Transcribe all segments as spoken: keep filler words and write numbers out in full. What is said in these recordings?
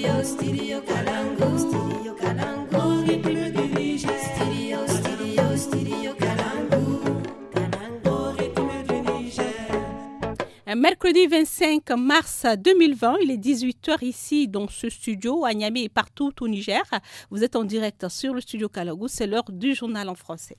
Stereo, stereo Kalangu, stereo Kalangu, rythme du Niger. Stereo, stereo, stereo Kalangu, Kalangu, rythme du Niger. Mercredi vingt-cinq mars deux mille vingt, il est dix-huit heures ici dans ce studio à Niamey et partout au Niger. Vous êtes en direct sur le studio Kalangu, c'est l'heure du journal en français.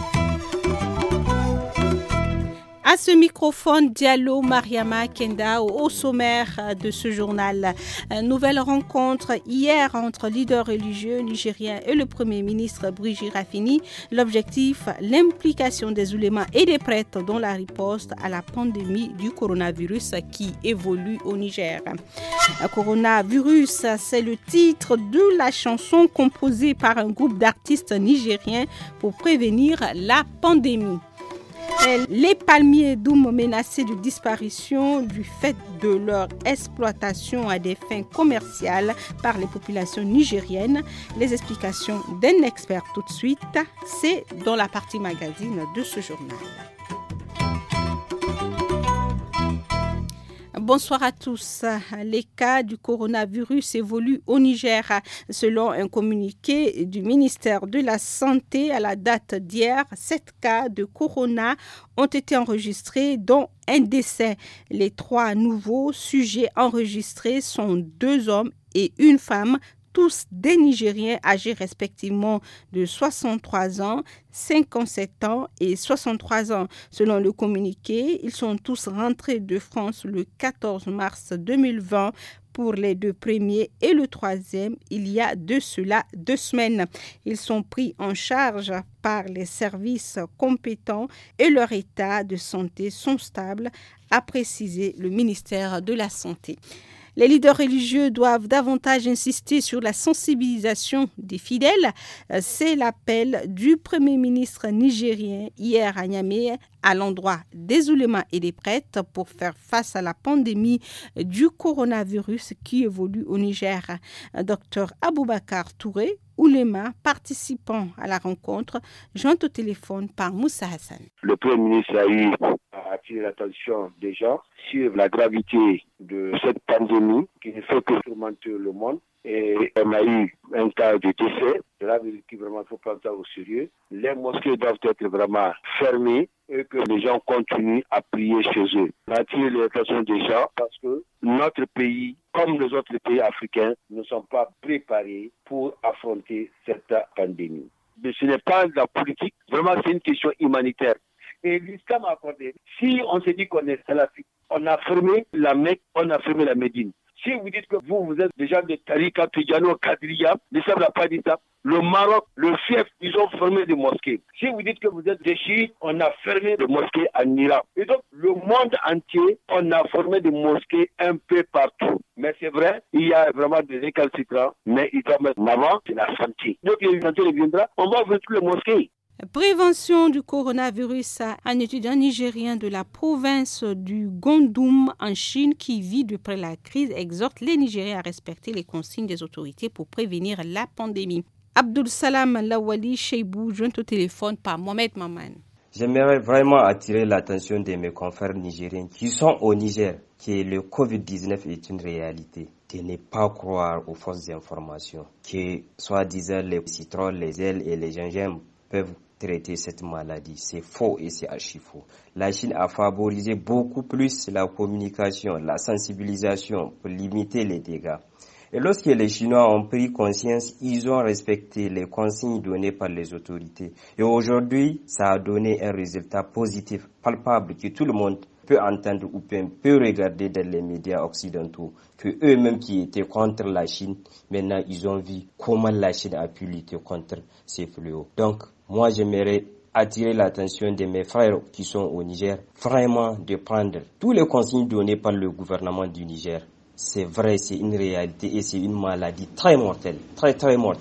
À ce microphone, Diallo Mariama Kenda au sommaire de ce journal. Nouvelle rencontre hier entre leaders religieux nigériens et le Premier ministre Brigitte Raffini. L'objectif, l'implication des oulémas et des prêtres dans la riposte à la pandémie du coronavirus qui évolue au Niger. Coronavirus, c'est le titre de la chanson composée par un groupe d'artistes nigériens pour prévenir la pandémie. Les palmiers d'Oum menacés de disparition du fait de leur exploitation à des fins commerciales par les populations nigériennes. Les explications d'un expert tout de suite, c'est dans la partie magazine de ce journal. Bonsoir à tous. Les cas du coronavirus évoluent au Niger. Selon un communiqué du ministère de la Santé à la date d'hier, sept cas de corona ont été enregistrés, dont un décès. Les trois nouveaux sujets enregistrés sont deux hommes et une femme, tous des Nigériens âgés respectivement de soixante-trois ans, cinquante-sept ans et soixante-trois ans. Selon le communiqué, ils sont tous rentrés de France le quatorze mars deux mille vingt pour les deux premiers et le troisième, il y a de cela deux semaines. Ils sont pris en charge par les services compétents et leur état de santé sont stables, a précisé le ministère de la Santé. Les leaders religieux doivent davantage insister sur la sensibilisation des fidèles. C'est l'appel du Premier ministre nigérien hier à Niamey à l'endroit des oulémas et des prêtres pour faire face à la pandémie du coronavirus qui évolue au Niger. Docteur Aboubakar Touré, ouléma participant à la rencontre, joint au téléphone par Moussa Hassan. Le Premier ministre a eu à attirer l'attention des gens sur la gravité de cette pandémie qui ne fait que tourmenter le monde. Et on a eu un cas de décès. Là, il vraiment faut prendre ça au sérieux. Les mosquées doivent être vraiment fermées et que les gens continuent à prier chez eux. On attire l'attention des gens parce que notre pays, comme les autres pays africains, ne sont pas préparés pour affronter cette pandémie. Mais ce n'est pas de la politique, vraiment c'est une question humanitaire. Et l'islam a accordé. Si on se dit qu'on est salafiste, on a fermé la Mecque, on a fermé la Médine. Si vous dites que vous, vous êtes déjà des Tariqa, Tidjano, Kadriya, l'islam n'a pas dit ça. Le Maroc, le fief, ils ont fermé des mosquées. Si vous dites que vous êtes des chiites, on a fermé des mosquées en Irak. Et donc, le monde entier, on a formé des mosquées un peu partout. Mais c'est vrai, il y a vraiment des récalcitrants, mais ils doivent mettre en avant, c'est la santé. Donc, la santé reviendra, on va ouvrir toutes les mosquées. Prévention du coronavirus. Un étudiant nigérien de la province du Gondoum en Chine qui vit de près la crise exhorte les Nigériens à respecter les consignes des autorités pour prévenir la pandémie. Abdul Salam Lawali Cheibou, joint au téléphone par Mohamed Maman. J'aimerais vraiment attirer l'attention de mes confrères nigériens qui sont au Niger, que le covid dix-neuf est une réalité. De ne pas croire aux fausses informations, que soi-disant les citrons, les ailes et les gingembre peuvent traiter cette maladie. C'est faux et c'est archi faux. La Chine a favorisé beaucoup plus la communication, la sensibilisation pour limiter les dégâts. Et lorsque les Chinois ont pris conscience, ils ont respecté les consignes données par les autorités. Et aujourd'hui, ça a donné un résultat positif, palpable, que tout le monde peut entendre ou peut, peut regarder dans les médias occidentaux, que eux-mêmes qui étaient contre la Chine, maintenant ils ont vu comment la Chine a pu lutter contre ces fléaux. Donc, moi j'aimerais attirer l'attention de mes frères qui sont au Niger, vraiment de prendre tous les consignes données par le gouvernement du Niger. C'est vrai, c'est une réalité et c'est une maladie très mortelle, très très mortelle.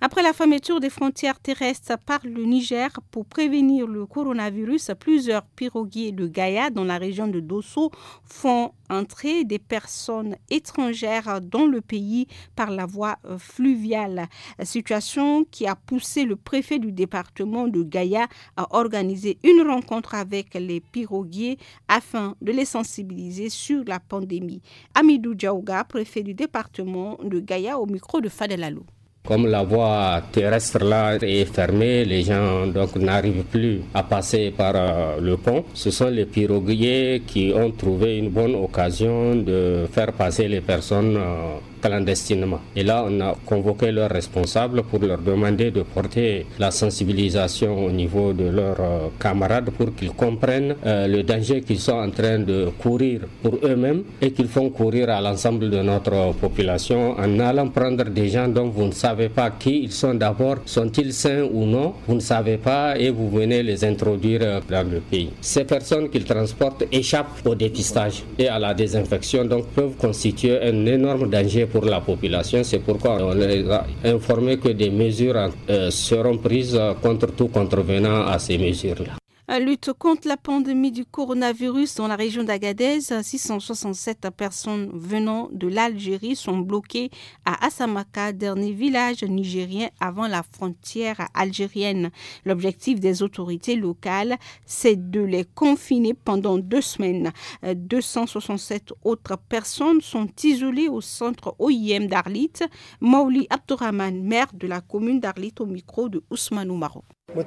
Après la fermeture des frontières terrestres par le Niger pour prévenir le coronavirus, plusieurs piroguiers de Gaïa dans la région de Dosso font entrer des personnes étrangères dans le pays par la voie fluviale. Situation qui a poussé le préfet du département de Gaïa à organiser une rencontre avec les piroguiers afin de les sensibiliser sur la pandémie. Amidou Djaouga, préfet du département de Gaïa, au micro de Fadel Alou. Comme la voie terrestre là est fermée, les gens donc n'arrivent plus à passer par euh, le pont. Ce sont les piroguiers qui ont trouvé une bonne occasion de faire passer les personnes euh, clandestinement. Et là, on a convoqué leurs responsables pour leur demander de porter la sensibilisation au niveau de leurs euh, camarades pour qu'ils comprennent euh, le danger qu'ils sont en train de courir pour eux-mêmes et qu'ils font courir à l'ensemble de notre population en allant prendre des gens dont vous ne savez pas qui ils sont d'abord, sont-ils sains ou non, vous ne savez pas et vous venez les introduire dans le pays. Ces personnes qu'ils transportent échappent au dépistage et à la désinfection, donc peuvent constituer un énorme danger pour la population. C'est pourquoi on les a informés que des mesures euh, seront prises contre tout contrevenant à ces mesures-là. Lutte contre la pandémie du coronavirus dans la région d'Agadez, six cent soixante-sept personnes venant de l'Algérie sont bloquées à Assamaka, dernier village nigérien avant la frontière algérienne. L'objectif des autorités locales, c'est de les confiner pendant deux semaines. deux cent soixante-sept autres personnes sont isolées au centre O I M d'Arlit. Maouli Abdourahman, maire de la commune d'Arlit, au micro de Ousmane Oumaro.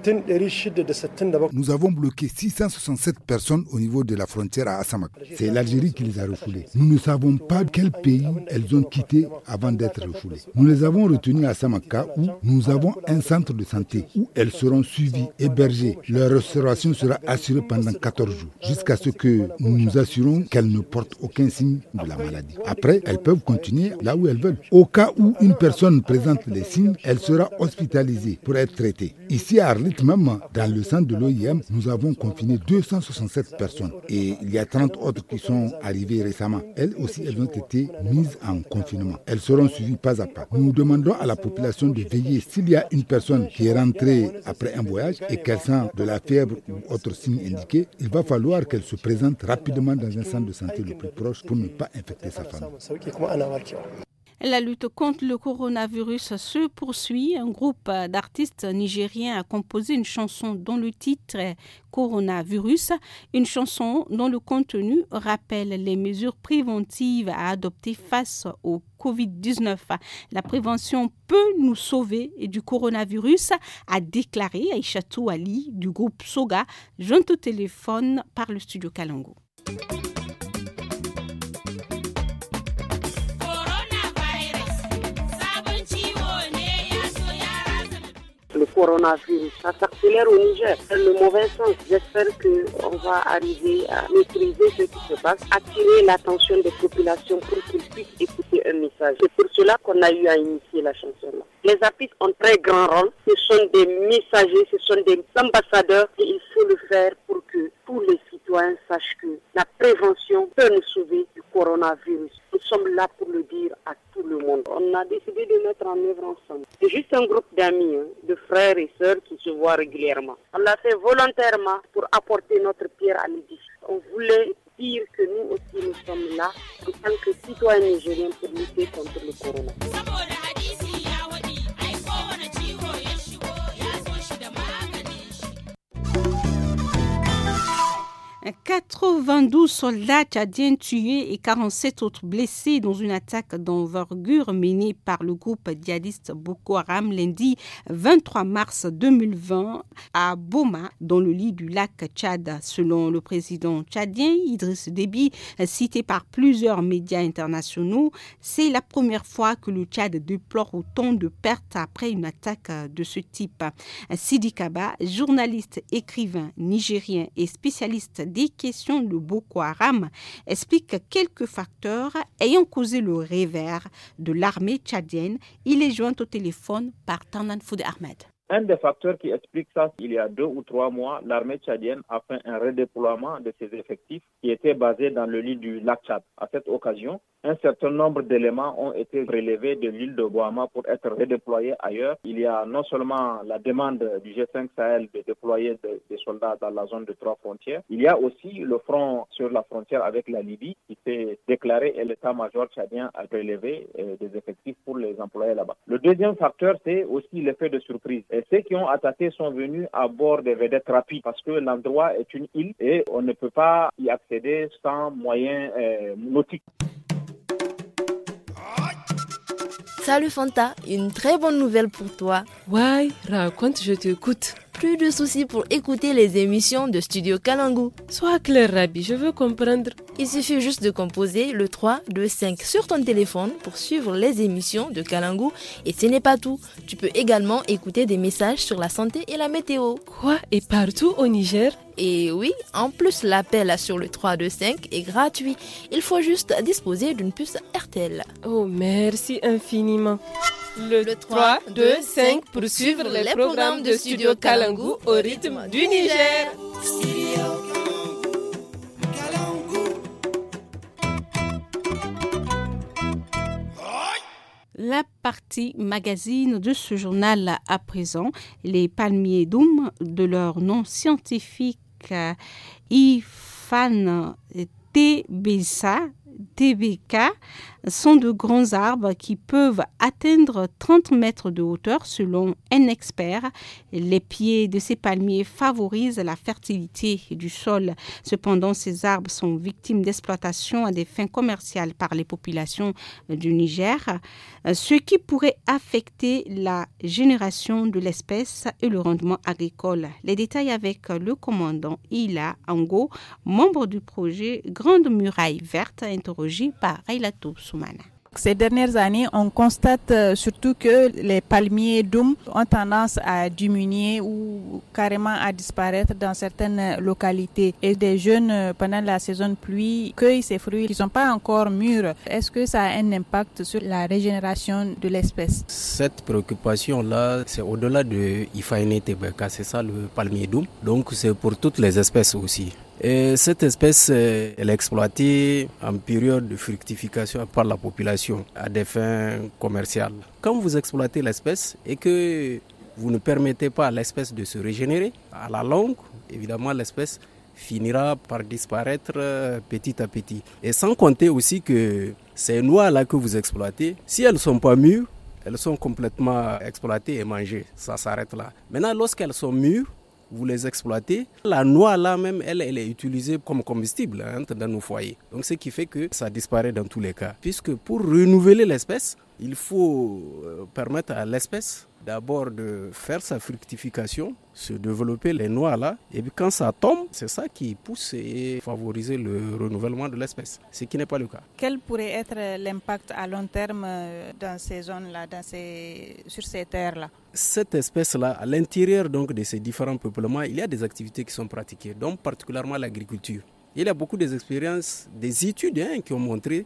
Nous avons bloqué six cent soixante-sept personnes au niveau de la frontière à Assamaka. C'est l'Algérie qui les a refoulées. Nous ne savons pas quel pays elles ont quitté avant d'être refoulées. Nous les avons retenues à Assamaka où nous avons un centre de santé où elles seront suivies, hébergées. Leur restauration sera assurée pendant quatorze jours jusqu'à ce que nous nous assurons qu'elles ne portent aucun signe de la maladie. Après, elles peuvent continuer là où elles veulent. Au cas où une personne présente les signes, elle sera hospitalisée pour être traitée. Ici à Arlit, même dans le centre de l'O I M, nous avons confiné deux cent soixante-sept personnes et il y a trente autres qui sont arrivées récemment. Elles aussi, elles ont été mises en confinement. Elles seront suivies pas à pas. Nous demandons à la population de veiller s'il y a une personne qui est rentrée après un voyage et qu'elle sent de la fièvre ou autre signe indiqué, il va falloir qu'elle se présente rapidement dans un centre de santé le plus proche pour ne pas infecter sa famille. La lutte contre le coronavirus se poursuit. Un groupe d'artistes nigériens a composé une chanson dont le titre est Coronavirus, une chanson dont le contenu rappelle les mesures préventives à adopter face au covid dix-neuf. La prévention peut nous sauver du coronavirus, a déclaré Aïchatou Ali du groupe Soga, jointe au téléphone par le studio Kalango. Le coronavirus, ça s'accélère au Niger, dans le mauvais sens. J'espère qu'on va arriver à maîtriser ce qui se passe, attirer l'attention des populations pour qu'ils puissent écouter un message. C'est pour cela qu'on a eu à initier la chanson-là. Les artistes ont un très grand rôle. Ce sont des messagers, ce sont des ambassadeurs et il faut le faire pour que tous les citoyens sachent que la prévention peut nous sauver du coronavirus. Nous sommes là pour le dire à tout le monde. On a décidé de mettre en œuvre ensemble. C'est juste un groupe d'amis, hein, de frères et sœurs qui se voient régulièrement. On l'a fait volontairement pour apporter notre pierre à l'édifice. On voulait dire que nous aussi nous sommes là en tant que citoyens nigériens pour lutter contre le coronavirus. quatre-vingt-douze soldats tchadiens tués et quarante-sept autres blessés dans une attaque d'envergure menée par le groupe djihadiste Boko Haram lundi vingt-trois mars deux mille vingt à Boma, dans le lit du lac Tchad. Selon le président tchadien Idriss Déby, cité par plusieurs médias internationaux, c'est la première fois que le Tchad déplore autant de pertes après une attaque de ce type. Sidi Kaba, journaliste, écrivain nigérien et spécialiste des questions de Boko Haram, explique quelques facteurs ayant causé le revers de l'armée tchadienne. Il est joint au téléphone par Tandan Foudé Ahmed. Un des facteurs qui explique ça, il y a deux ou trois mois, l'armée tchadienne a fait un redéploiement de ses effectifs qui étaient basés dans le lit du lac Tchad. À cette occasion, un certain nombre d'éléments ont été relevés de l'île de Boama pour être redéployés ailleurs. Il y a non seulement la demande du G cinq Sahel de déployer de, des soldats dans la zone de trois frontières, il y a aussi le front sur la frontière avec la Libye qui s'est déclaré et l'état-major tchadien a relevé euh, des effectifs pour les employer là-bas. Le deuxième facteur, c'est aussi l'effet de surprise. Et ceux qui ont attaqué sont venus à bord des vedettes rapides parce que l'endroit est une île et on ne peut pas y accéder sans moyens euh, nautiques. Salut Fanta, une très bonne nouvelle pour toi. Ouais, raconte, je t'écoute. Plus de soucis pour écouter les émissions de Studio Kalangu. Sois clair, Rabi, je veux comprendre. Il suffit juste de composer le trois deux cinq sur ton téléphone pour suivre les émissions de Kalangu. Et ce n'est pas tout. Tu peux également écouter des messages sur la santé et la météo. Quoi? Et partout au Niger? Et oui, en plus l'appel sur le trois deux cinq est gratuit. Il faut juste disposer d'une puce R T L. Oh, merci infiniment. Le, le trois deux cinq pour suivre les, les programmes de Studio Kalangu au rythme du Niger. La partie magazine de ce journal à présent, les palmiers d'Oum, de leur nom scientifique Ifan T B K, sont de grands arbres qui peuvent atteindre trente mètres de hauteur selon un expert. Les pieds de ces palmiers favorisent la fertilité du sol. Cependant, ces arbres sont victimes d'exploitation à des fins commerciales par les populations du Niger, ce qui pourrait affecter la génération de l'espèce et le rendement agricole. Les détails avec le commandant Ila Ango, membre du projet Grande Muraille Verte, interrogé par Raylato Soumana. Ces dernières années, on constate surtout que les palmiers d'Oum ont tendance à diminuer ou carrément à disparaître dans certaines localités. Et des jeunes, pendant la saison de pluie, cueillent ces fruits qui ne sont pas encore mûrs. Est-ce que ça a un impact sur la régénération de l'espèce? Cette préoccupation-là, c'est au-delà de Ifaine Tebeka, c'est ça le palmier d'Oum. Donc c'est pour toutes les espèces aussi. Et cette espèce, elle est exploitée en période de fructification par la population à des fins commerciales. Quand vous exploitez l'espèce et que vous ne permettez pas à l'espèce de se régénérer, à la longue, évidemment, l'espèce finira par disparaître petit à petit. Et sans compter aussi que ces noix-là que vous exploitez, si elles ne sont pas mûres, elles sont complètement exploitées et mangées. Ça s'arrête là. Maintenant, lorsqu'elles sont mûres, vous les exploitez. La noix là même, elle, elle est utilisée comme combustible hein, dans nos foyers. Donc ce qui fait que ça disparaît dans tous les cas. Puisque pour renouveler l'espèce, il faut permettre à l'espèce d'abord de faire sa fructification, se développer les noix là, et puis quand ça tombe, c'est ça qui pousse et favoriser le renouvellement de l'espèce, ce qui n'est pas le cas. Quel pourrait être l'impact à long terme dans ces zones-là, dans ces, sur ces terres-là? Cette espèce-là, à l'intérieur donc de ces différents peuplements, il y a des activités qui sont pratiquées, donc particulièrement l'agriculture. Il y a beaucoup d'expériences, des études hein, qui ont montré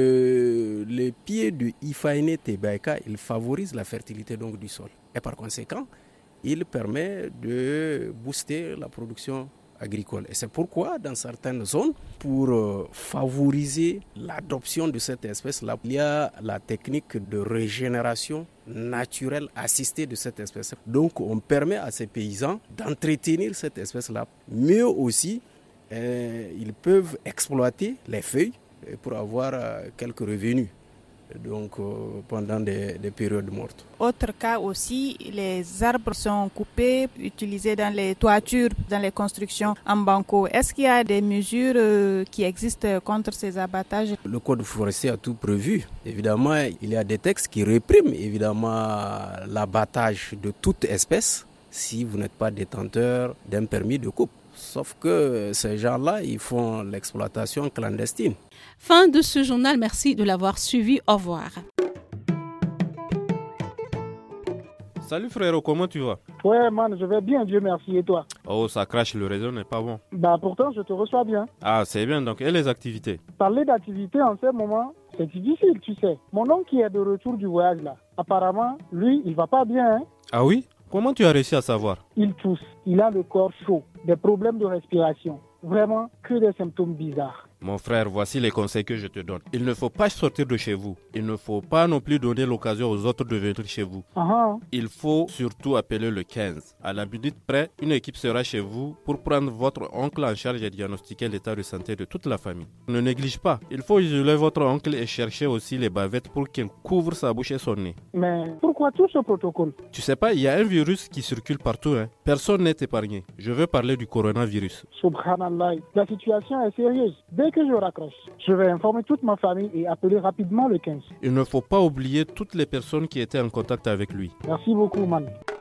que les pieds de Ifaine Tebeka, ils favorisent la fertilité donc, du sol. Et par conséquent, il permet de booster la production agricole. Et c'est pourquoi, dans certaines zones, pour favoriser l'adoption de cette espèce-là, il y a la technique de régénération naturelle assistée de cette espèce. Donc, on permet à ces paysans d'entretenir cette espèce-là, mieux aussi, Euh, ils peuvent exploiter les feuilles pour avoir euh, quelques revenus donc, euh, pendant des, des périodes mortes. Autre cas aussi, les arbres sont coupés, utilisés dans les toitures, dans les constructions en banco. Est-ce qu'il y a des mesures euh, qui existent contre ces abattages? Le code forestier a tout prévu. Évidemment, il y a des textes qui répriment évidemment l'abattage de toute espèce si vous n'êtes pas détenteur d'un permis de coupe. Sauf que ces gens-là, ils font l'exploitation clandestine. Fin de ce journal. Merci de l'avoir suivi. Au revoir. Salut frérot, comment tu vas? Ouais man, je vais bien, Dieu merci. Et toi? Oh, ça crache, le réseau n'est pas bon. Bah pourtant, je te reçois bien. Ah, c'est bien. Donc, et les activités? Parler d'activités en ce moment, c'est difficile, tu sais. Mon oncle qui est de retour du voyage là, apparemment, lui, il va pas bien. Hein? Ah oui? Comment tu as réussi à savoir? Il tousse, il a le corps chaud, des problèmes de respiration. Vraiment que des symptômes bizarres. Mon frère, voici les conseils que je te donne. Il ne faut pas sortir de chez vous. Il ne faut pas non plus donner l'occasion aux autres de venir chez vous. Uh-huh. Il faut surtout appeler le quinze. À la minute près, une équipe sera chez vous pour prendre votre oncle en charge et diagnostiquer l'état de santé de toute la famille. Ne néglige pas. Il faut isoler votre oncle et chercher aussi les bavettes pour qu'il couvre sa bouche et son nez. Mais pourquoi tout ce protocole? Tu sais pas, il y a un virus qui circule partout. Hein. Personne n'est épargné. Je veux parler du coronavirus. Subhanallah, la situation est sérieuse. Dès que je raccroche, je vais informer toute ma famille et appeler rapidement le quinze. Il ne faut pas oublier toutes les personnes qui étaient en contact avec lui. Merci beaucoup, man.